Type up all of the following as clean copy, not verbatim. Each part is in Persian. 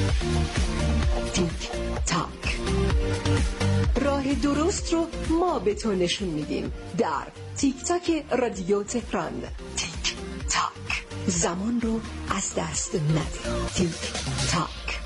تیک تاک، راه درست رو ما به تو نشون میدیم در تیک تاک رادیو تهران. تیک تاک، زمان رو از دست نده. تیک تاک.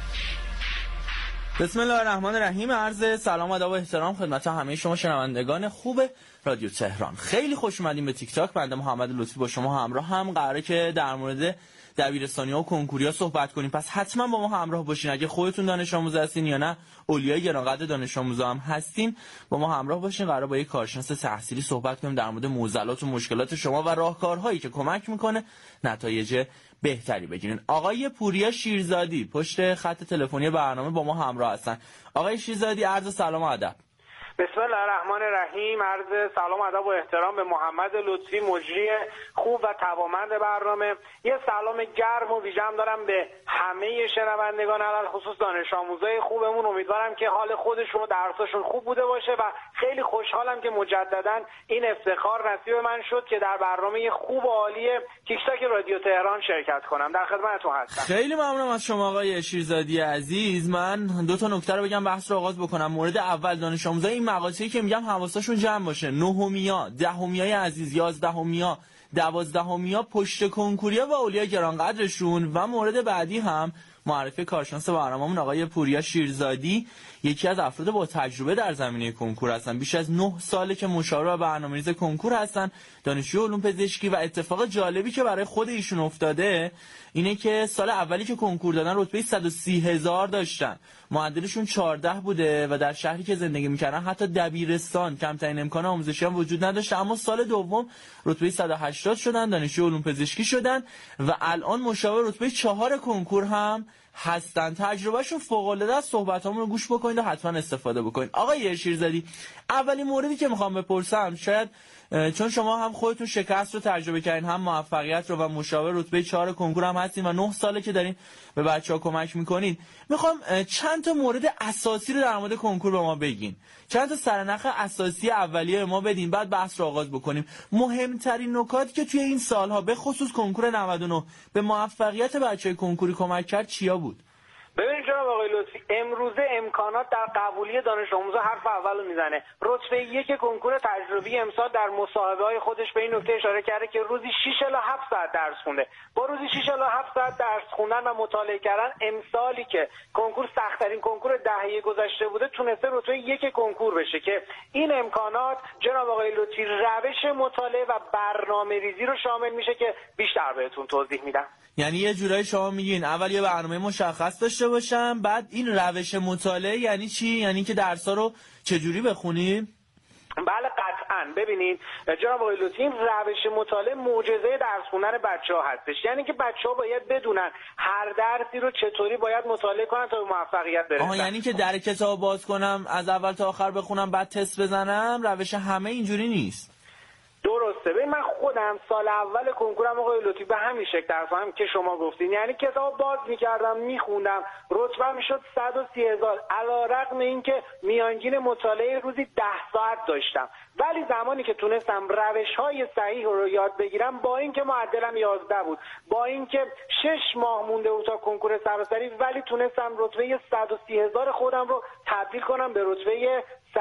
بسم الله الرحمن الرحیم. عرض سلام و ادب و احترام خدمت همه شما شنوندگان خوب رادیو تهران. خیلی خوش اومدین به تیک تاک. بنده محمد لطفی با شما همراه هم قراره که در مورد دبیرستانی‌ها و کنکوریا صحبت کنیم. پس حتما با ما همراه باشین. اگه خودتون دانش آموز هستین یا نه اولیای گرانقدر دانش آموز هم هستین، با ما همراه باشین. قراره با یک کارشناس تحصیلی صحبت کنیم در مورد معضلات و مشکلات شما و راهکارهایی که کمک میکنه نتایج بهتری بگیرین. آقای پوریا شیرزادی پشت خط تلفنی برنامه با ما همراه هستن. آقای شیرزادی، عرض سلام و ادب. بسم الله الرحمن الرحیم. عرض سلام ادب و احترام به محمد لطفی، مجری خوب و توانمند برنامه. یه سلام گرم و ویژه‌ام دارم به همه شنوندگان، علل خصوص دانش آموزای خوبمون. امیدوارم که حال خودشون و درساشون خوب بوده باشه و خیلی خوشحالم که مجددا این افتخار نصیب من شد که در برنامه خوب و عالی تیک تاک رادیو تهران شرکت کنم. در خدمتتون هستم. خیلی ممنونم از شما آقای شیرزادی عزیز. من دو تا نکته رو بگم بحث رو آغاز بکنم. مورد اول، دانش آموزای مقاطعی که میگم حواسشون جمع باشه. نهمیا، دهمیای عزیز، یازدهمیا، دوازدهمیا پشت کنکوریا و اولیای گرانقدرشون. و مورد بعدی هم معرفی کارشناس برنامه‌مون آقای پوریا شیرزادی، یکی از افراد با تجربه در زمینه کنکور هستن. بیش از 9 ساله که مشاور و برنامه‌ریز کنکور هستن، دانشجوی علوم پزشکی. و اتفاق جالبی که برای خود ایشون افتاده اینه که سال اولی که کنکور دادن رتبه 130,000 داشتن، معدلشون 14 بوده و در شهری که زندگی میکردن حتی دبیرستان، کمترین امکان آموزشی هم وجود نداشته. اما سال دوم رتبه 180 شدن، دانشجوی علوم پزشکی شدن و الان مشاور رتبه 4 کنکور هم هستن. تجربهشون فوق العاده است. صحبتامون رو گوش بکنید و حتما استفاده بکنید. آقای شیرزادی، اولین موردی که میخوام بپرسم، شاید چون شما هم خودتون شکست رو تجربه کردین، هم موفقیت رو، و مشاور رتبه 4 کنکور هم هستین و 9 ساله که دارین به بچه‌ها کمک میکنین، میخوام چند تا مورد اساسی رو در مورد کنکور به ما بگین. چند تا سرنخ اساسی اولیه ما بدین، بعد بحث رو آغاز بکنیم. مهمترین نکاتی که توی این سالها به خصوص کنکور 99 به موفقیت بچه‌های کنکوری کمک کرد چیا بود؟ ببینید جناب آقای لطفی، امروزه امکانات در قبولی دانش آموزا حرف اولو میزنه. رتبه 1 کنکور تجربی امسال در مصاحبه‌های خودش به این نکته اشاره کرده که روزی 6 الی 7 ساعت درس خونده. با روزی 6 الی 7 ساعت درس خوندن و مطالعه کردن، امسالی که کنکور سخت‌ترین کنکور دهه گذشته بوده، تونسته رتبه 1 کنکور بشه. که این امکانات جناب آقای لطفی روش مطالعه و برنامه‌ریزی رو شامل میشه که بیشتر بهتون توضیح میدم. یعنی یه جورایی شما میگین اول یه برنامه مشخص داشته باشم، بعد این روش مطالعه یعنی چی؟ یعنی که درس‌ها رو چجوری بخونیم؟ بله قطعاً. ببینید جناب آقای لطفی، این روش مطالعه معجزه درس خوندن بچه‌ها هستش. یعنی که بچه‌ها باید بدونن هر درسی رو چطوری باید مطالعه کنن تا به موفقیت برسن. یعنی که در کتاب باز کنم از اول تا آخر بخونم بعد تست بزنم؟ روش همه اینجوری نیست. درسته. ببین من خودم سال اول کنکورم آقای لطفی به همین شکل درس هم که شما گفتین، یعنی کتاب باز می‌کردم می‌خوندم، رتبه میشد 130,000 علی‌رغم اینکه میانگین مطالعه روزی 10 ساعت داشتم. ولی زمانی که تونستم روش‌های صحیح رو یاد بگیرم، با اینکه معدلم 11 بود، با اینکه 6 ماه مونده بود تا کنکور سراسری، ولی تونستم رتبه 130,000 خودم رو تبدیل کنم به رتبه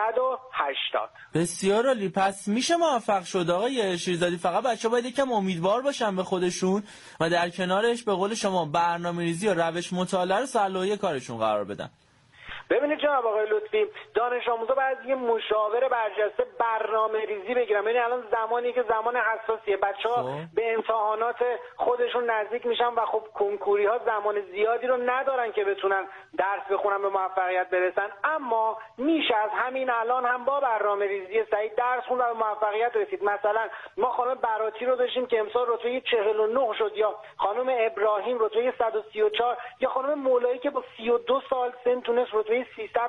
180. بسیار عالی. پس میشه موفق شد آقای شیرزادی. فقط بچه‌ها باید یکم امیدوار باشن به خودشون و در کنارش به قول شما برنامه‌ریزی و روش مطالعه رو صلاحیت کارشون قرار بدن. ببینید جناب آقای لطفی، دانش آموزا باید یه مشاور برجسته برنامه‌ریزی بگیرن. ببینید الان زمانی که زمان حساسیه، بچه‌ها به امتحانات خودشون نزدیک میشن و خب کنکوری‌ها زمان زیادی رو ندارن که بتونن درس بخونن به موفقیت برسن. اما میشه از همین الان هم با برنامه‌ریزی صحیح درس خوند و به موفقیت رسید. مثلا ما خانم براتی رو داشتیم که امسال رتبه 49 شد، یا خانم ابراهیم رتبه 134، یا خانم مولایی که با 32 سال سن تونست رتبه رتبه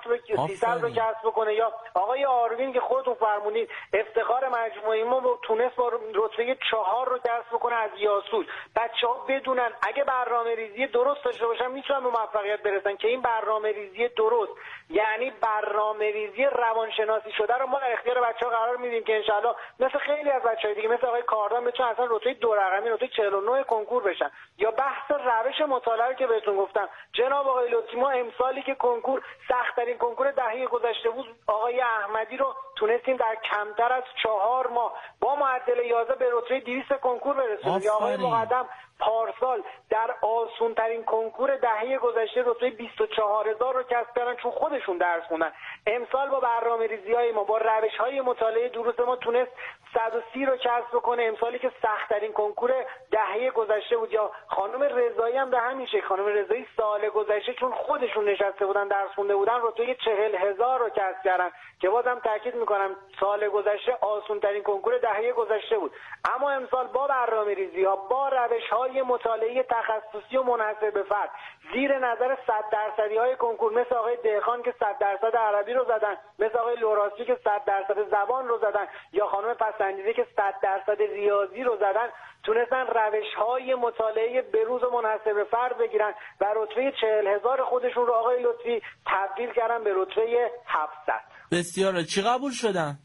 300 رو کسب بکنه، یا آقای آروین که خودتون فرمودید افتخار مجموعه ما تونست با رتبه 4 رو کسب بکنه از یاسوج. بچه‌ها بدونن اگه برنامه‌ریزی درست داشته باشن میتونن به موفقیت برسن، که این برنامه‌ریزی درست یعنی برنامه‌ریزی روانشناسی شده رو ما در اختیار بچه‌ها قرار میدیم که انشالله مثل خیلی از بچه‌های دیگه مثل آقای کاردان بتونن اصلا رتبه 2 رقمی رتبه 49 کنکور بشن. یا بحث روش مطالعه که بهتون گفتم جناب آقای لطفی، ما امسالی که کنکور سخت‌ترین کنکور دهه گذشته بود آقای احمدی رو تونستیم در کمتر از 4 ماه با معدل 11 به رتبه 200 کنکور برسونیم. یا آقای مقدم پارسال در آسون‌ترین کنکور دهه گذشته رتبه 24000 رو کسب کردن چون خودشون درس خوندن. امسال با برنامه‌ریزی‌های ما با روش‌های مطالعه دروس ما تونست 130 رو کسب بکنه، امسالی که سخت‌ترین کنکور دهه گذشته بود. یا خانم رضایی هم به همین شکل، خانم رضایی سال گذشته چون خودشون نشسته بودن درس خونده بودن رتبه 40000 رو کسب کردن، که بازم تاکید می‌کنم سال گذشته آسون‌ترین کنکور دهه گذشته بود. اما امسال با برنامه‌ریزی‌ها با روش‌های مطالعه تخصصی و منحصر به فرد زیر نظر 100%های کنکور مثل آقای دهخان که 100% عربی رو زدن، مثل آقای لوراسی که 100% زبان رو زدن، یا خانم پسندیده که 100% ریاضی رو زدن، تونستن روش‌های مطالعه بروز و منحصر به فرد بگیرن و رتبه 40000 خودشون رو آقای لطفی تبدیل کردن به رتبه 700. بسیار. چی قبول شدن؟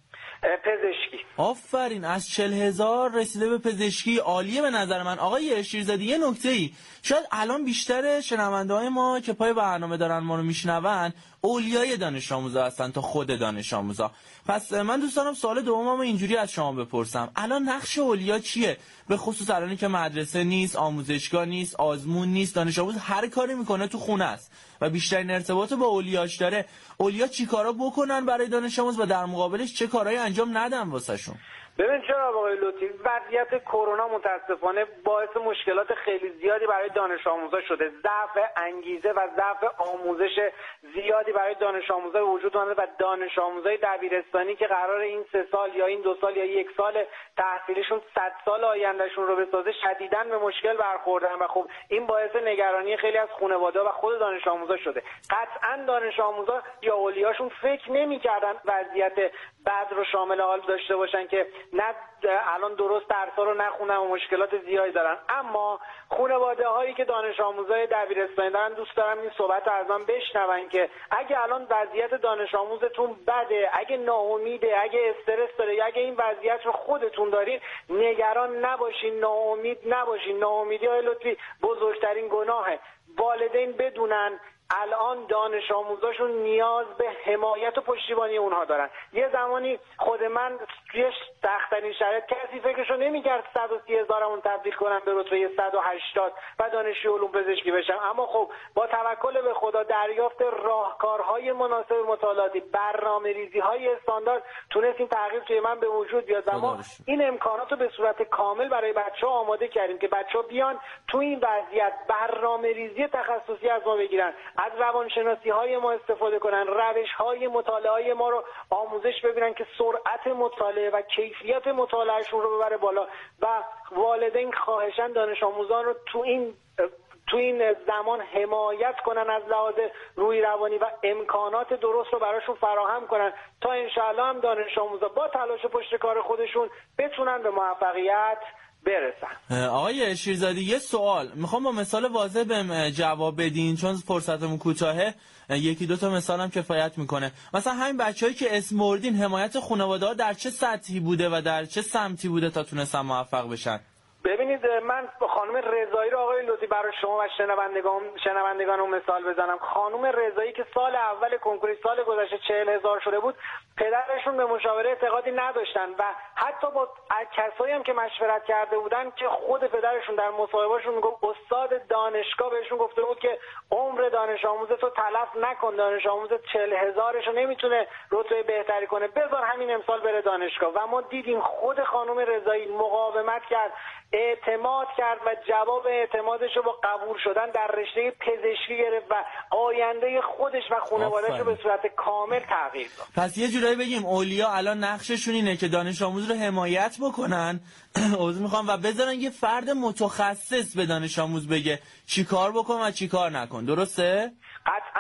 پزشکی. آفرین، از 40000 رسیده به پزشکی. عالیه به نظر من. آقای شیرزادی یه نکته‌ای شاید الان بیشتر شنونده‌های ما که پای برنامه دارن ما رو میشنون اولیای دانش آموزا هستن تا خود دانش آموزا. پس من دوست دارم سوال دوممو اینجوری از شما بپرسم، الان نقش اولیا چیه؟ به خصوص الانی که مدرسه نیست، آموزشگاه نیست، آزمون نیست، دانش آموز هر کاری میکنه تو خونه است و بیشترین ارتباط با اولیاش داره. اولیا چی کارا بکنن برای دانش آموز و در مقابلش چه کارهایی انجام ندن واسهشون؟ ببین جناب آقای لطفی، وضعیت کرونا متاسفانه باعث مشکلات خیلی زیادی برای دانش آموزا شده. ضعف انگیزه و ضعف آموزش زیادی برای دانش آموزا وجود داره و دانش آموزای دبیرستانی که قرار این 3 سال یا این 2 سال یا 1 سال تحصیلیشون 100 سال آیندهشون رو بسازه شدیداً به مشکل برخوردن و خب این باعث نگرانی خیلی از خانواده و خود دانش آموزا شده. قطعاً دانش آموزا یا اولیاشون فکر نمی‌کردن وضعیت بد رو شامل حال داشته باشن که نه الان درست درس‌ها رو نخونن و مشکلات زیادی دارن. اما خانواده هایی که دانش آموزای دبیرستانی دارن دوست دارم این صحبت رو از من بشنون که اگه الان وضعیت دانش آموزتون بده، اگه ناامیده، اگه استرس داره، یا اگه این وضعیت رو خودتون دارین، نگران نباشین، ناامید نباشین. ناامیدی های لطفی بزرگترین گناهه. والدین بدونن الان دانش آموزاشون نیاز به حمایت و پشتیبانی اونها دارن. یه زمانی خود من توی سخت‌ترین شرایط کسی فکرشو نمی‌کرد 130,000مون تبدیل کنم به رتبه 180 و دانشجوی علوم پزشکی بشم. اما خب با توکل به خدا، دریافت راهکارهای مناسب مطالعاتی، برنامه‌ریزی‌های استاندارد تونستیم تغییر توی من به وجود بیاد و ما این امکانات رو به صورت کامل برای بچه‌ها آماده کردیم که بچه‌ها بیان تو این وضعیت برنامه‌ریزی تخصصی از ما بگیرن، از روانشناسی‌های ما استفاده کنن، روش‌های مطالعه ما رو آموزش ببینن که سرعت مطالعه و کیفیت مطالعهشون رو ببره بالا و والدین خواهشاً دانش آموزان رو تو این زمان حمایت کنن از لحاظ روحی روانی و امکانات درست رو براشون فراهم کنن تا انشاءالله هم دانش آموزا با تلاش پشت کار خودشون بتونن به موفقیت برسن. آقای شیرزادی یه سوال میخوام با مثال واضح بهم جواب بدین چون فرصتمون کوتاهه. یکی دو تا مثالم کفایت میکنه. مثلا همین بچه‌هایی که اسم بردین حمایت خانواده‌ها در چه سطحی بوده و در چه سمتی بوده تا تونستن موفق بشن؟ ببینید من با خانم رضایی رو آقای لطفی برای شما و شنوندگان مثال بزنم. خانم رضایی که سال اول کنکور سال گذشته 40,000 شده بود، پدرشون به مشاوره اعتقادی نداشتن و حتی با کسایی هم که مشورت کرده بودن که خود پدرشون در مصاحبهشون میگفت استاد دانشگاه بهشون گفته بود که عمر دانش آموزتو تلف نکن، دانش آموز 40,000 رو نمیتونه رتبه بهتری کنه، بذار همین امسال بره دانشگاه. و ما دیدیم خود خانم رضایی مقاومت کرد، اعتماد کرد و جواب اعتمادش رو با قبول شدن در رشته پزشکی گرفت و آینده خودش و خانواده‌اش رو به صورت کامل تغییر داد. پس یه جورایی بگیم اولیا الان نقششون اینه که دانش آموز رو حمایت بکنن عذر میخوام و بذارن یه فرد متخصص به دانش آموز بگه چی کار بکن و چی کار نکن. درسته؟ قطعاً آقای لطفی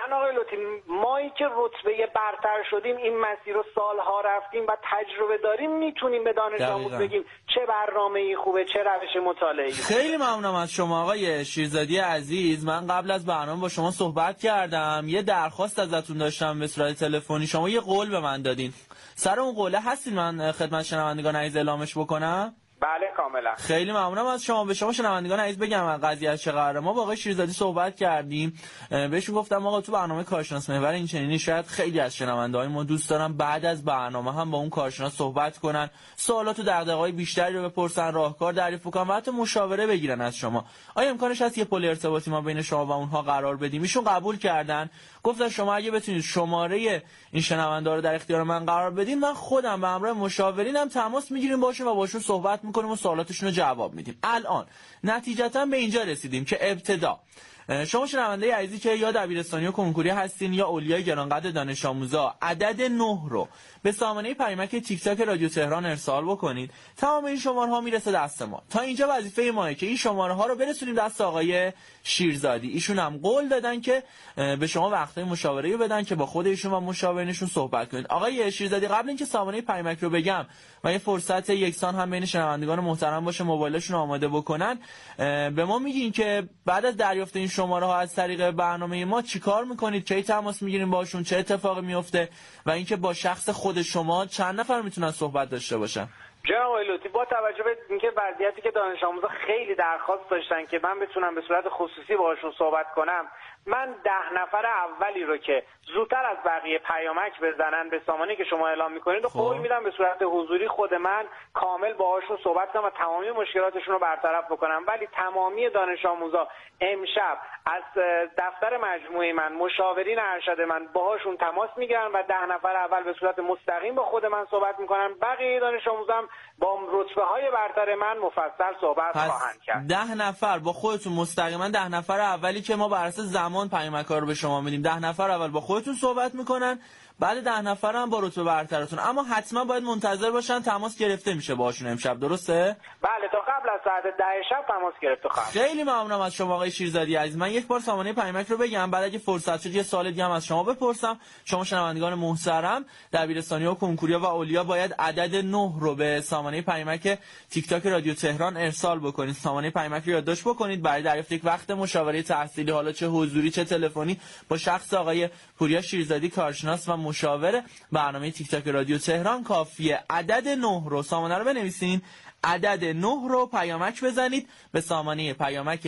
لطفی مایی که رتبه برتر شدیم این مسیر رو سالها رفتیم و تجربه داریم میتونیم به دانش آموز بگیم چه برنامه‌ای خوبه چه روش مطالعه‌ای. خیلی ممنونم از شما آقای شیرزادی عزیز. من قبل از برنامه با شما صحبت کردم، یه درخواست ازتون داشتم به صورت تلفنی، شما یه قول به من دادین، سر اون قوله هستین من خدمت شنوندگان عزیز اعلامش بکنم؟ بله کاملا. خیلی ممنونم از شما. به شما شنوندگان عزیز بگم قضیه از چه قراره. ما با آقای شیرزادی صحبت کردیم، بهشون گفتم آقا تو برنامه کارشناس محور این چنینی شاید خیلی از شنونده‌های ما دوست دارن بعد از برنامه هم با اون کارشناس صحبت کنن، سوالات و دغدغه‌های بیشتری رو بپرسن، راهکار تعریف کنن و حتی مشاوره بگیرن از شما. آیا امکانش هست یه پل ارتباطی ما بین شما و اونها قرار بدیم؟ ایشون قبول کردن، گفتن شما اگه بتونید شماره این شنوندا رو در اختیار من قرار بدین، من خودم به همراه مشاورینم تماس میگیریم باشون و باشون صحبت میکنیم و سوالاتشون رو جواب میدیم. الان نتیجتا به اینجا رسیدیم که ابتدا شما شنونده عزیزی که یا دبیرستانی و کنکوری هستین یا اولیای گرانقدر دانش آموزا، عدد 9 رو به سامانه پیامک تیک تاک رادیو تهران ارسال بکنید. تمام این شماره ها میرسه دست ما. تا اینجا وظیفه ماه که این شماره ها رو برسونیم دست آقای شیرزادی. ایشون هم قول دادن که به شما وقتای مشاوره رو بدن که با خود ایشون و مشاورینشون صحبت کنید. آقای شیرزادی قبل اینکه سامانه پیامک رو بگم و یه فرصت یکسان هم بین شنوندگان محترم باشه موبایلشون آماده بکنن، به ما میگین که بعد از دریافت این شماره ها از طریق برنامه ما چیکار میکنید، کی تماس میگیرین باشون، چه اتفاقی میفته و اینکه با شخص خود شما چند نفر میتونن صحبت داشته باشن؟ جناب آقای لطفی با توجه به اینکه وضعیتی که دانش آموزا خیلی درخواست داشتن که من بتونم به صورت خصوصی باهاشون صحبت کنم، من 10 نفر اولی رو که زودتر از بقیه پیامک بزنن به سامانه‌ای که شما اعلام می‌کنید و قول میدم به صورت حضوری خود من کامل باهاشون صحبت کنم و تمامی مشکلاتشون رو برطرف بکنم. ولی تمامی دانش آموزا امشب از دفتر مجموعه من، مشاورین ارشد من باهاشون تماس میگیرن و 10 نفر اول به صورت مستقیم با خود من صحبت میکنن. بقیه دانش آموزا با رتبه‌های برتر من مفصل صحبت خواهند کرد. 10 نفر با خودتون مستقیما، 10 نفر اولی که ما بر اساس زمان پیامک‌ها رو به شما میدیم، 10 نفر اول با خودتون صحبت میکنن، بعد 10 نفر هم با رتبه برترتون. اما حتما باید منتظر باشن تماس گرفته میشه باهاشون امشب، درسته؟ بله تا قبل از ساعت 10 شب تماس گرفته خواهم. خیلی ممنونم از شما آقای شیرزادی عزیز. من یک بار سامانه پیامک رو بگم، بعد اگه فرصت شد یه سوال دیگه هم از شما بپرسم. شما شنوندگان محترم دبیرستانی و کنکوریا و اولیا باید عدد 9 رو به سامانه پیامک تیک تاک رادیو تهران ارسال بکنید. سامانه پیامک رو یادداشت بکنید برای دریافت یک وقت مشاوره تحصیلی، حالا چه حضوری چه تلفنی، با شخص آقای پوریا شیرزادی کارشناس و مشاور برنامه تیک تاک رادیو تهران کافیه. عدد 9 رو سامانه رو بنویسین، عدد 9 رو پیامک بزنید به سامانه پیامک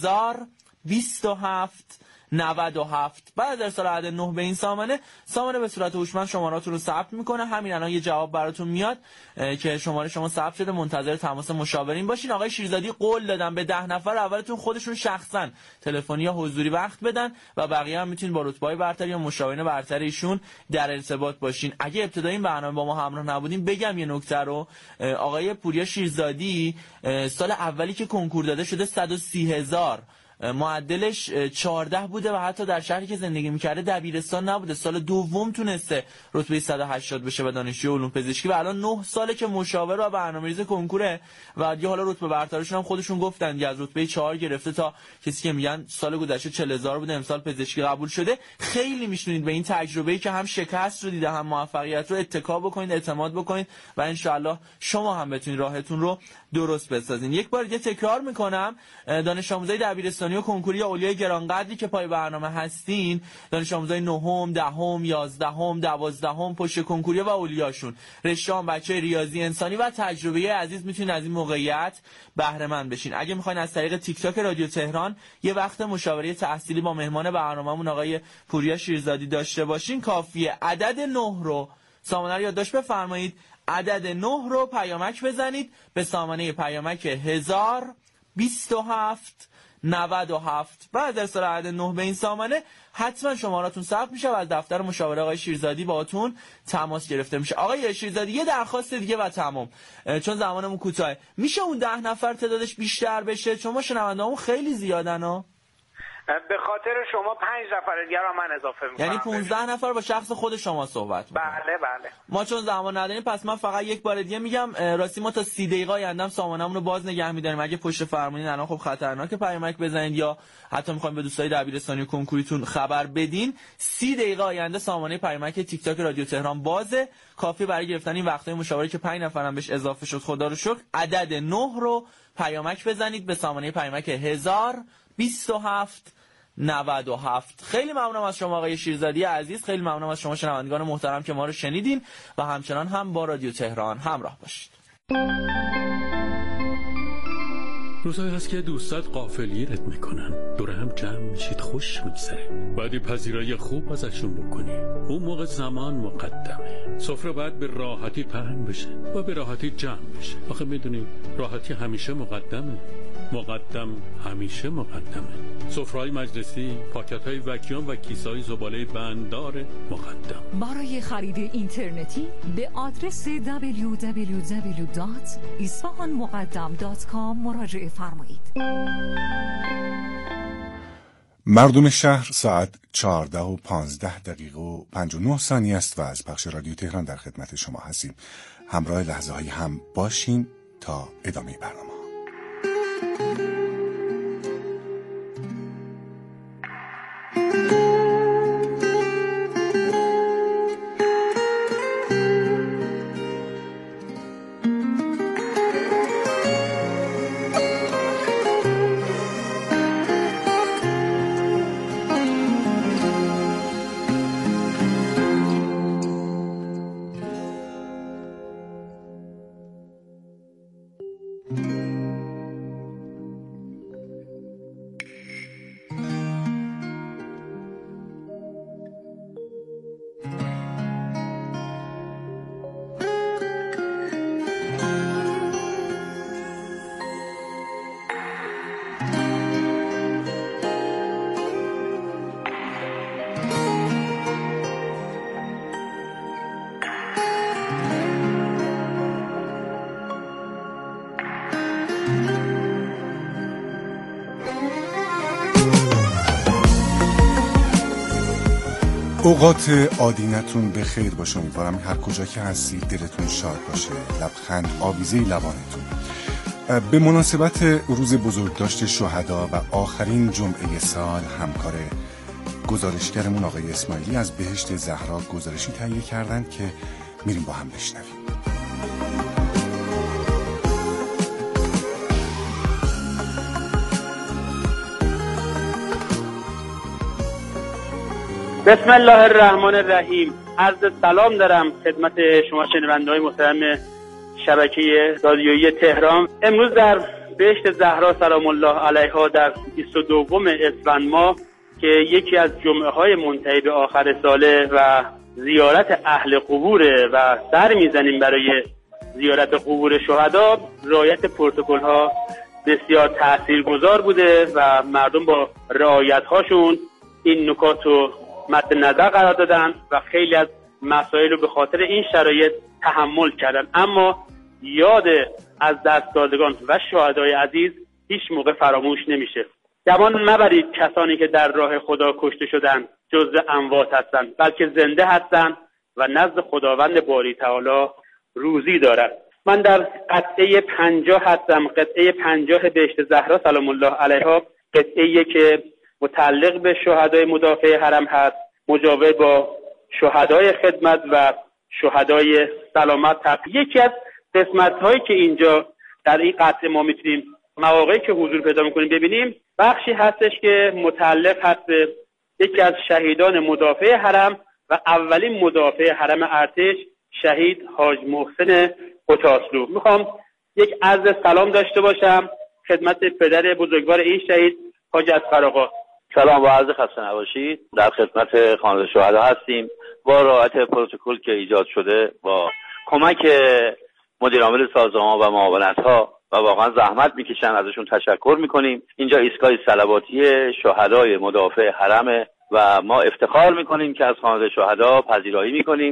1027 97. بعد از ارسال عدد 9 به این سامانه به صورت هوشمند شمارهاتون رو ثبت میکنه. همین الان یه جواب براتون میاد که شماره شما ثبت شده، منتظر تماس مشاورین باشین. آقای شیرزادی قول دادن به 10 نفر اولتون خودشون شخصا تلفنی یا حضوری وقت بدن و بقیه هم میتونین با رتبه‌های برتر یا مشاورین برتر ایشون در ارتباط باشین. اگه ابتدای این برنامه با ما همراه نبودین بگم یه نکته رو. آقای پوریا شیرزادی سال اولی که کنکور داده شده 130,000، معدلش 14 بوده و حتی در شهری که زندگی میکرده دبیرستان نبوده. سال دوم تونسته رتبه 180 بشه و دانشجوی علوم پزشکی و الان 9 ساله که مشاور و برنامه‌ریز کنکوره و دیگه حالا رتبه برترشون هم خودشون گفتن دیگه از رتبه 4 گرفته تا کسی که میگن سال گذشته 40,000 بوده امسال پزشکی قبول شده. خیلی میشونید به این تجربه‌ای که هم شکست رو دیده هم موفقیت رو اتکا بکنید، اعتماد بکنید و ان شاءالله شما هم بتونید راهتون رو درست بسازین. یک بار دیگه تکرار میکنم، دانش آموزای دبیرستانی و کنکوری اولیای گرانقدری که پای برنامه هستین، دانش آموزای 9ام، 10ام، 11ام، 12ام، پشت کنکوری و اولیاشون، رشته‌ام بچه ریاضی انسانی و تجربه عزیز میتونید از این موقعیت بهره مند بشین. اگه میخواین از طریق تیک تاک رادیو تهران یه وقت مشاوره تحصیلی با مهمان برنامه‌مون آقای پوریا شیرزادی داشته باشین کافیه. عدد 9 رو سامانه رو یادداشت بفرمایید، عدد 9 رو پیامک بزنید به سامانه پیامک 1027 97. بعد از عدد 9 به این سامانه حتما شماراتون ثبت میشه و از دفتر مشاوره آقای شیرزادی باهاتون تماس گرفته میشه. آقای شیرزادی یه درخواست دیگه و تمام، چون زمانمون کوتاهه، میشه اون 10 نفر تعدادش بیشتر بشه؟ چون ما شنوندهامون خیلی زیادن ها. به خاطر شما 5 نفر دیگه رو من اضافه میکنم. یعنی 15 نفر با شخص خود شما صحبت میکنم. بله. ما چون زمان نداریم پس من فقط یک بار دیگه میگم راستی ما تا 30 دقیقه آیندهم سامانمون رو باز نگه می‌داریم. اگه پشت فرمونین الان خب خطرناکه پیامک بزنید یا حتی می‌خوایم به دوستای دبیرستانی و کنکوریتون خبر بدین. 30 دقیقه آینده سامانه پیامک تیک تاک رادیو تهران بازه. کافی برای گرفتن این وقتای مشاوره که 5 نفرم بهش اضافه شد خدا رو شکر عدد 9 رو پیامک بزنید به سامانه پیامک 1027 97. خیلی ممنونم از شما آقای شیرزادی عزیز، خیلی ممنونم از شما شنوندگان محترم که ما رو شنیدین و همچنان هم با رادیو تهران همراه باشید. روزایی هست که دوستات غافلیت میکنن، دور هم جمع میشید، خوش میگذره، بعدی پذیرایی خوب ازشون بکنی. اون موقع زمان مقدمه، سفره باید به راحتی پهن بشه و به راحتی جمع بشه. آخه میدونی راحتی همیشه مقدمه، مقدم همیشه مقدمه. سفره‌های مجلسی، پاکت‌های وکیوم و کیسه‌های زباله بنددار مقدم. برای خرید اینترنتی به آدرس www.isfahanmuqaddam.com مراجعه فرمایید. مردم شهر ساعت 14:15 است و از پخش رادیو تهران در خدمت شما هستیم. همراه لحظه‌های هم باشین تا ادامه برنامه. اوقات آدینتون به خیر باشه. امیدوارم هر کجا که هستید دلتون شاد باشه، لبخند آویزه لبانتون. به مناسبت روز بزرگداشت شهدا و آخرین جمعه سال همکار گزارشگرمون آقای اسماعیلی از بهشت زهرا گزارشی تهیه کردند که میریم با هم بشنویم. بسم الله الرحمن الرحیم. عرض سلام دارم خدمت شما شنونده‌های محترم شبکه رادیویی تهران. امروز در بهشت زهرا سلام الله علیها در 22 اسفند ماه که یکی از جمعه‌های منتهی به آخر ساله و زیارت اهل قبور و سر میزنیم برای زیارت قبور شهدا، رعایت پروتکل‌ها بسیار تاثیرگذار بوده و مردم با رعایت‌هاشون این نکات رو مد نظر قرار دادن و خیلی از مسائل رو به خاطر این شرایط تحمل کردن. اما یاد از دست دادگان و شهدای عزیز هیچ موقع فراموش نمیشه. گمان مبرید کسانی که در راه خدا کشته شدن جزء اموات هستند، بلکه زنده هستند و نزد خداوند باری تعالی روزی دارند. من در قطعه 50 هستم، قطعه 50 بهشت زهرا سلام الله علیها، قطعه که متعلق به شهدای مدافع حرم هست، مجاور با شهدای خدمت و شهدای سلامت هست. یکی از قسمت‌هایی که اینجا در این قطعه ما میتونیم مواقعی که حضور پیدا میکنیم ببینیم، بخشی هستش که متعلق هست به یکی از شهیدان مدافع حرم و اولین مدافع حرم ارتش، شهید حاج محسن قطاسلو. میخوام یک عرض سلام داشته باشم خدمت پدر بزرگوار این شهید حاج اصغر آقا. سلام و عرض خسته نباشید. در خدمت خانواده شهدا هستیم با رعایت پروتکل که ایجاد شده، با کمک مدیر عامل سازمان و معاونت‌ها و واقعا زحمت میکشن، ازشون تشکر میکنیم. اینجا ایستگاه صلواتی شهدای مدافع حرم و ما افتخار میکنیم که از خانواده شهدا پذیرایی میکنیم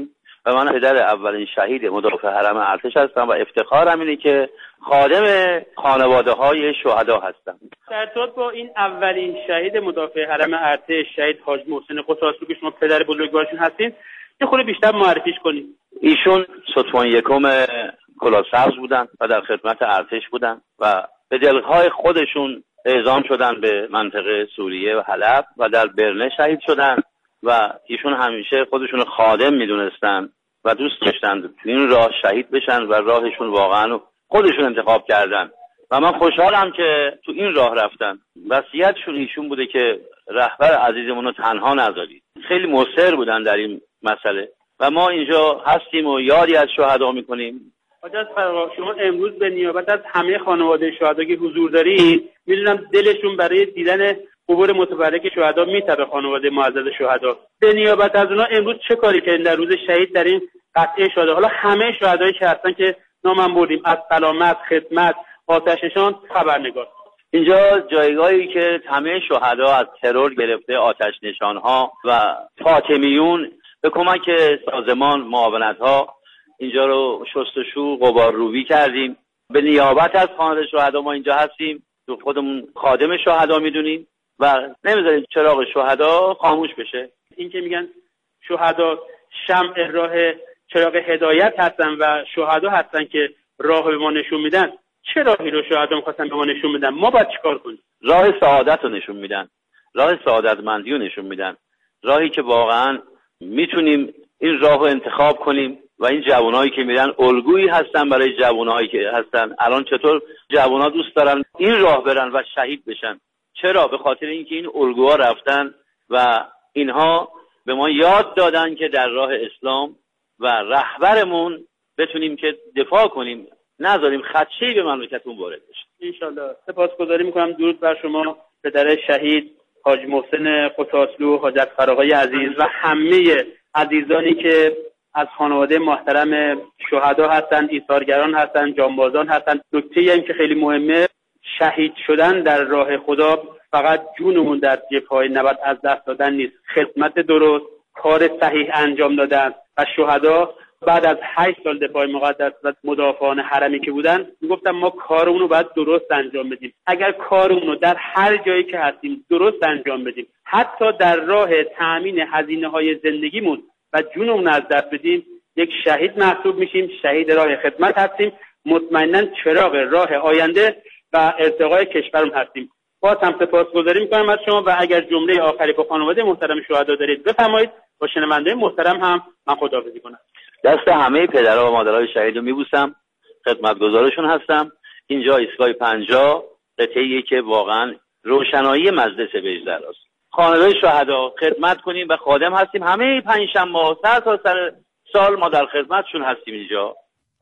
و من پدر اولین شهید مدافع حرم ارتش هستم و افتخارم اینه که خادم خانواده‌های شهدا هستم. در ارتباط با این اولین شهید مدافع حرم ارتش شهید حاج محسن قطاسلو که شما پدر بزرگوارشون هستین یه خورده بیشتر معرفیش کنید. ایشون ستون یکم کلاه سبز بودن و در خدمت ارتش بودن و به دلهای خودشون اعزام شدن به منطقه سوریه و حلب و در برنه شهید شدن و ایشون همیشه خودشون خادم میدونستن و دوست داشتن تو این راه شهید بشن و راهشون واقعا خودشون انتخاب کردن و من خوشحالم که تو این راه رفتن. وصیتشون ایشون بوده که رهبر عزیزمون رو تنها نذارید. خیلی مصر بودن در این مسئله و ما اینجا هستیم و یادی از شهدا میکنیم. حاج فراق، شما امروز به نیابت از همه خانواده شهدا که حضور دارید، میدونم دلشون برای دیدن قبور متبرک شهدا میتپه، خانواده معزز شهدا. به نیابت از اونا امروز چه کاری کردین در روز شهید در این قطعه شهدا؟ حالا همه شهدایی که هستن که نامم بردیم، از سلامت، خدمت، آتش‌نشان، خبرنگار. اینجا جایگاهی که همه شهدا از ترور گرفته، آتش نشان‌ها و فاطمیون به کمک سازمان معاونت‌ها اینجا رو شستشو غبارروبی کردیم. به نیابت از خانواده شهدا ما اینجا هستیم، تو خودمون خادم شهدا میدونیم و نمیذاریم چراغ شهدا خاموش بشه. این که میگن شهدا شمع راه چراغ هدایت هستن و شهدا هستن که راه به ما نشون میدن. چه راهی رو شهدا می‌خواستن به ما نشون بدن؟ ما باید چیکار کنیم؟ راه سعادت رو نشون میدن، راه سعادتمندی رو نشون میدن، راهی که واقعا میتونیم این راه رو انتخاب کنیم و این جوانایی که میرن الگویی هستن برای جوانایی که هستن. الان چطور جوانا دوست دارن این راه برن و شهید بشن؟ چرا؟ به خاطر اینکه این الگوها رفتن و اینها به ما یاد دادن که در راه اسلام و رهبرمون بتونیم که دفاع کنیم، نذاریم خدشه‌ای به مملکتمون وارد بشه. ان شاءالله. سپاسگزاری میکنم. درود بر شما پدر شهید حاج محسن قطاسلو، حاج فراقی عزیز و همه عزیزانی که از خانواده محترم شهدا هستن، ایثارگران هستن، جانبازان هستن. نکته‌ای هم که خیلی مهمه، شهید شدن در راه خدا فقط جونمون در جبهه‌های نبرد از دست دادن نیست، خدمت درست، کار صحیح انجام دادن. و شهدا بعد از 8 سال دفاع مقدس و مدافعان حرمی که بودن میگفتن ما کارمون رو باید درست انجام بدیم. اگر کارمون رو در هر جایی که هستیم درست انجام بدیم، حتی در راه تأمین هزینه‌های زندگیمون و جونمون از دست بدیم، یک شهید محسوب میشیم، شهید راه خدمت هستیم، مطمئناً چراغ راه آینده و ارتقای کشورم هستیم. باز هم سپاسگزاری میکنم از شما و اگر جمله آخری به خانواده محترم شهدا دارید بفرمایید. با شنونده محترم هم من خداحافظی کنم. دست همه پدرها و مادرهای شهید رو میبوسم، خدمتگزارشون هستم. اینجا ایستگاه 50 قطعه‌ایه که واقعا روشنایی مجلس بهجت است. خانواده شهدا خدمت کنیم و خادم هستیم. همه پنجشنبه‌ها سر سال ما در خدمتشون هستیم اینجا.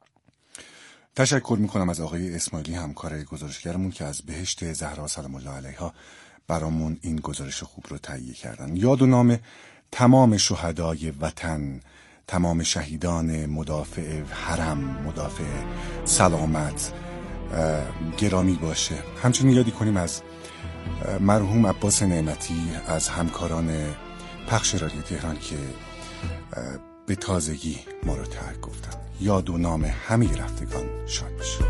تشکر میکنم از آقای اسماعیلی همکار گزارشگرمون که از بهشت زهرا سلام الله علیها برامون این گزارش خوب رو تهیه کردن. یاد و نام تمام شهدای وطن، تمام شهیدان مدافع حرم، مدافع سلامت گرامی باشه. همچنین یادی کنیم از مرحوم عباس نعمتی، از همکاران پخش رادیو تهران که به تازگی ما رو ترک گفتن. یاد و نام همه رفتگان شاد باشه.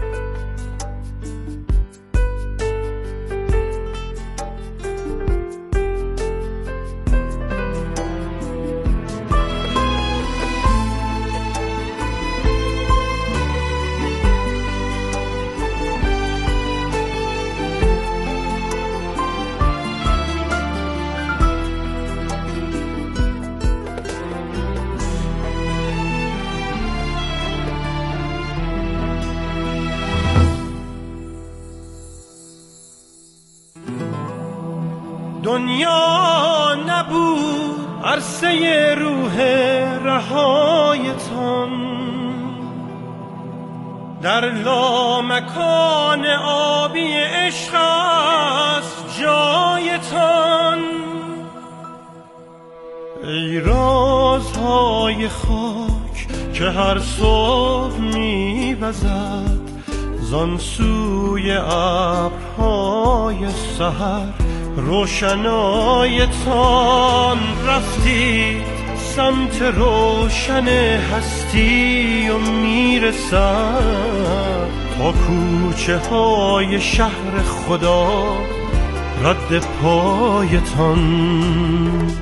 دنیا نبود عرصه روح رهایتان، در لامکان آبی عشق است جایتان. ای رازهای خاک که هر صبح می‌وزد زان سوی ابرهای سحر، روشنایتان رفتید سمت روشن هستی و میرسد تا کوچه های شهر خدا رد پایتان.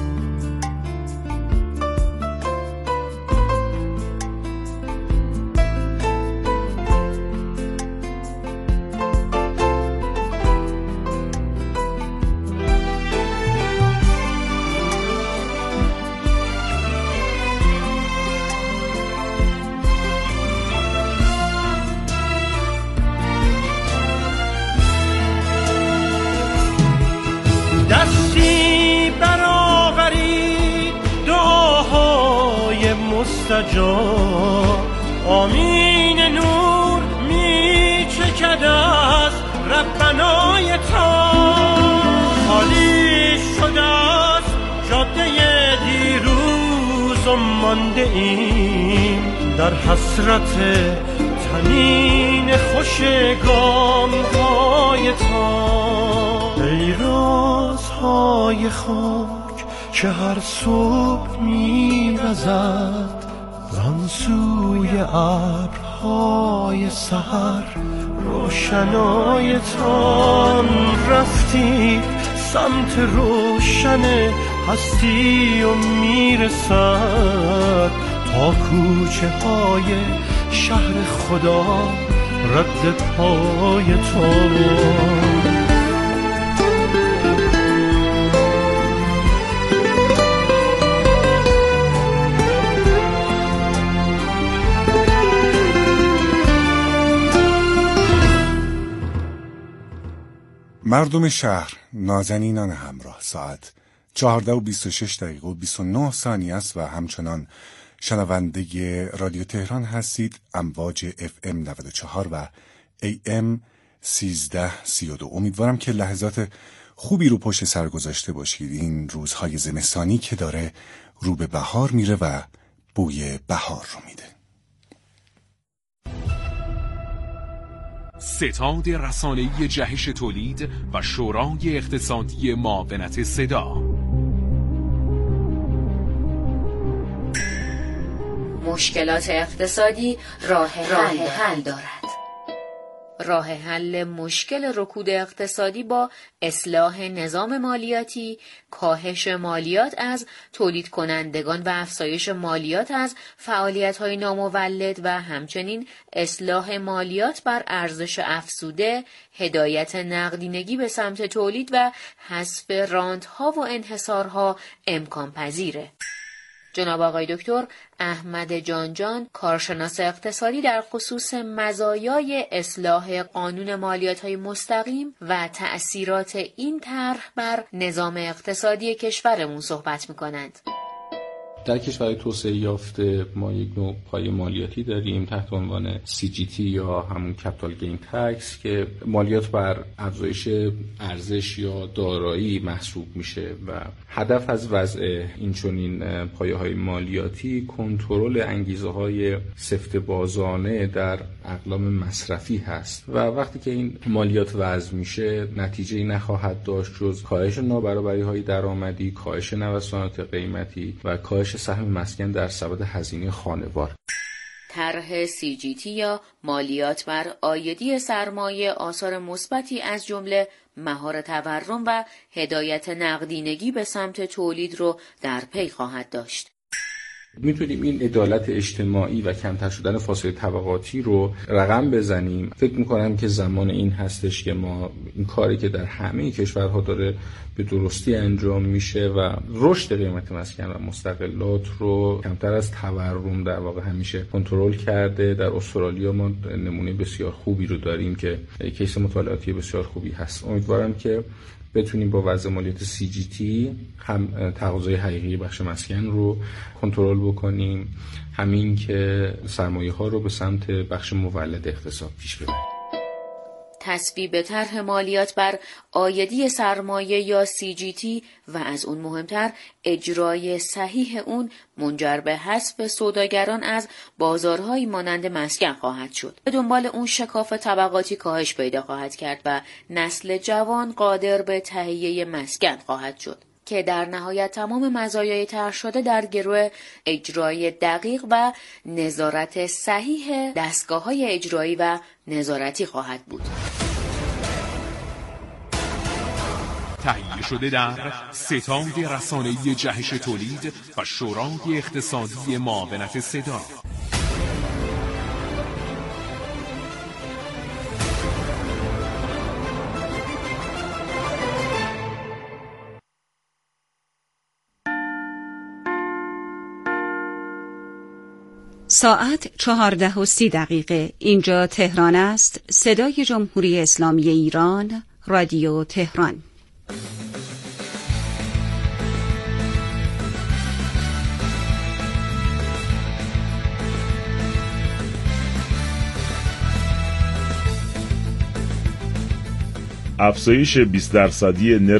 آمین نور می چکد از ربنای تا، خالی شده از جاده دیروز و مانده ایم در حسرت تنین خوش گام‌های تا. ای رازهای خاک که هر صبح می وزد زان سوی ابرهای سحر روشنایتان. رفتید سمت روشن هستی و میرسد تا کوچه های شهر خدا رد پایتان. مردم شهر، نازنینان همراه، ساعت 14:26 و 29 ثانیه است و همچنان شنونده رادیو تهران هستید. امواج FM 94 و AM 1332. امیدوارم که لحظات خوبی رو پشت سر گذاشته باشید. این روزهای زمستانی که داره رو به بهار میره و بوی بهار رو میده. ستاد رسانه‌ای جهش تولید و شورای اقتصادی معاونت صدا. مشکلات اقتصادی راه حل دارد. راه حل مشکل رکود اقتصادی با اصلاح نظام مالیاتی، کاهش مالیات از تولید کنندگان و افزایش مالیات از فعالیت‌های نامولد و همچنین اصلاح مالیات بر ارزش افزوده، هدایت نقدینگی به سمت تولید و حذف راندها و انحصارها امکان پذیره. جناب آقای دکتر احمد جانجان، کارشناس اقتصادی در خصوص مزایای اصلاح قانون مالیات‌های مستقیم و تأثیرات این طرح بر نظام اقتصادی کشورمون صحبت می‌کنند. در کشور توسعه یافته ما یک نوع پایه مالیاتی داریم تحت عنوان CGT یا همون کپیتال گین تکس که مالیات بر افزایش ارزش یا دارایی محسوب میشه و هدف از وضع این چنین پایه‌های مالیاتی کنترل انگیزه‌های سفت بازانه در اقلام مصرفی هست و وقتی که این مالیات وضع میشه نتیجه‌ای نخواهد داشت جز کاهش نابرابری‌های درآمدی، کاهش نوسانات قیمتی و کاهش سهم مسکن در سبد هزینه خانوار. طرح CGT یا مالیات بر عایدی سرمایه آثار مثبتی از جمله مهار تورم و هدایت نقدینگی به سمت تولید رو در پی خواهد داشت. میتونیم این عدالت اجتماعی و کمتر شدن فاصله طبقاتی رو رقم بزنیم. فکر میکنم که زمان این هستش که ما این کاری که در همه کشورها داره به درستی انجام میشه و رشد قیمت مسکن و مستقلات رو کمتر از تورم در واقع همیشه کنترل کرده. در استرالیا ما نمونه بسیار خوبی رو داریم که کیس مطالعاتی بسیار خوبی هست. امیدوارم که بتونیم با وضع مالیات CGT هم تقاضای حقیقی بخش مسکن رو کنترل بکنیم، همین که سرمایه ها رو به سمت بخش مولد اقتصاد پیش ببریم. تصویب طرح مالیات بر عایدی سرمایه یا CGT و از اون مهمتر اجرای صحیح اون منجر به حذف سوداگران از بازارهایی مانند مسکن خواهد شد. به دنبال اون شکاف طبقاتی کاهش پیدا خواهد کرد و نسل جوان قادر به تهیه مسکن خواهد شد. که در نهایت تمام مزایای طرح شده در گروه اجرای دقیق و نظارت صحیح دستگاه‌های اجرایی و نظارتی خواهد بود. تهیه شده در ستاد رسانه‌ای جهش تولید و شورای اقتصادی معاونت صدا. ساعت 14:30. اینجا تهران است. صدای جمهوری اسلامی ایران، رادیو تهران. افزایش 20%